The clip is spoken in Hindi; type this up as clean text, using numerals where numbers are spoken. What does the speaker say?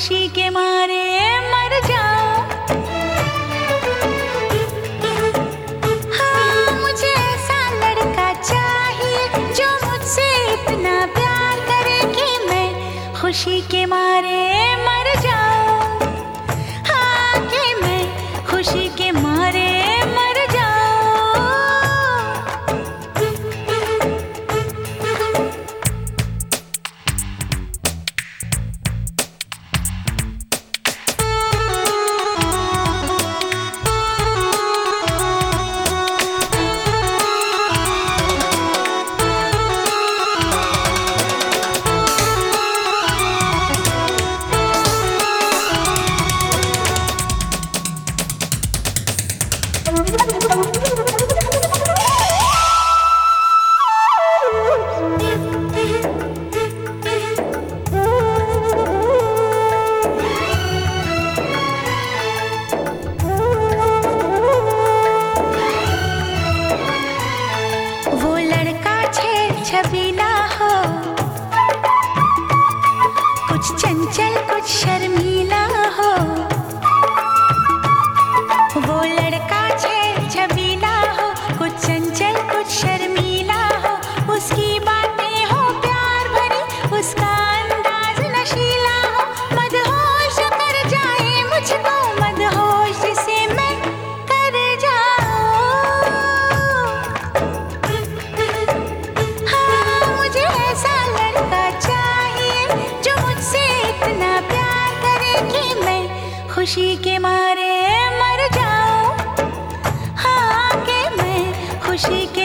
खुशी के मारे मर जाऊं। हाँ, मुझे ऐसा लड़का चाहिए जो मुझसे इतना प्यार करे कि मैं खुशी के मारे मर जाऊं। हाँ, कि मैं खुशी के मारे मर जाऊं। वो लड़का छबीला हो, कुछ चंचल कुछ शर्मीला हो। वो लड़का छबीला हो, कुछ चंचल कुछ शर्मीला हो। उसकी बातें हो प्यार भरी, उसका अंदाज नशीला हो। मदहोश कर जाए मुझको, मदहोश से मैं कर जाऊं। हाँ, मुझे ऐसा लड़का चाहिए जो मुझसे इतना प्यार करे कि मैं खुशी के मारे मर जाऊं। हाँ, कि मैं खुशी